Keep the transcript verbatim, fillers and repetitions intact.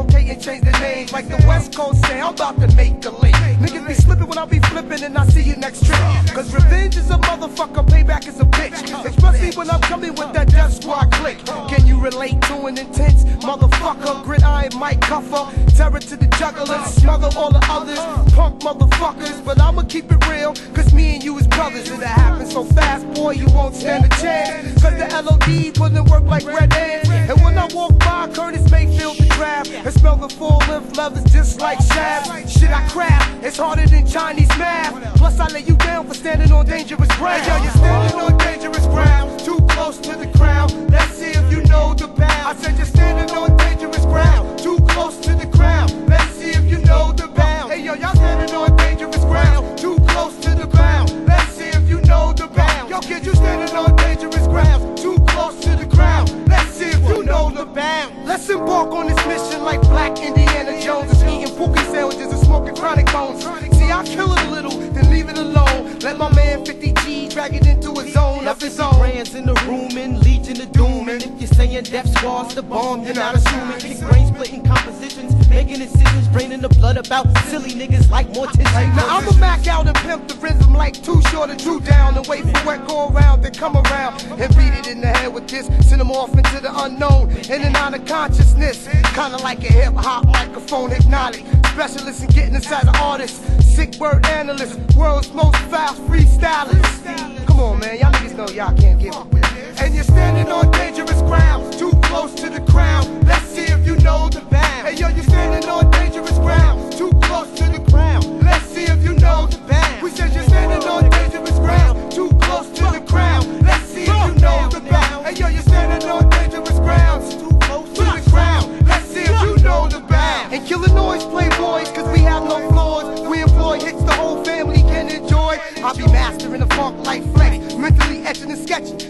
bifurcate and change the name. Like the West Coast say, I'm about to make the link. Niggas be slipping when I be flipping and I see you next trip. Cause revenge is a motherfucker, payback is a bitch. Especially when I'm coming with that Death Squad click. Can you relate to an intense motherfucker? Gridiron Mike Cuffer, terror to the jugglers, smother all the others, punk motherfuckers. But I'ma keep it real, cause me and you is brothers. It'll happen so fast, boy, you won't stand a chance. Cause the L O D putting work like red ants. And when I walk by Curtis Mayfield the draft, and smell the full length leathers just like shaft. Shit I craft, it's harder than Chinese math. Plus I lay you down for standing on dangerous ground. Hey, yo, you're standing on dangerous ground, too close to the crown. Let's see if you know the bound. I said you're standing on dangerous ground, too close to the crown. Let's see if you know the bound. Hey yo, y'all standing on dangerous ground, too close to the ground. Let's see if you know the bound. Yo kid, you standing on dangerous ground, too close to the ground. Let's see if you know the bound. Let's embark on this mission like Black Indiana Jones is eating pookie sandwiches and smoking chronic bones. See, I kill it a little, then leave it alone. Let my man fifty G drag it into a zone of his own. Brands in the room and Legion of Doom. And if you're saying Death Squad's the bomb, you're not assuming. Kick brain splitting compositions, making decisions, draining the blood about silly niggas like morticians. Now I'ma back out and pimp the rhythm like Too Short and Drew Down, and wait for what go around then come around and beat it in the head with this. Send them off into the unknown, in and out of consciousness. Kinda like a hip hop microphone hypnotic. Specialist in getting inside the artist. Sick word analyst, world's most fast freestylers. Come on, man, y'all niggas know y'all can't get up with it. And you're standing on dangerous ground, too close to the crown. Let's see if you know the bound. Hey yo, you're standing on dangerous ground, too close to the crown. Let's see if you know the bound. We said you're standing on dangerous ground, too close to the crown. Let's see if you know the bound. Hey yo, you're standing on dangerous ground, too close to the crown. Let's see if you know the bound. And Killer Noise playboys, cause we have no flaws. We employ hits the whole family can enjoy. I'll be mastering the funk like Flex, mentally etching and sketching.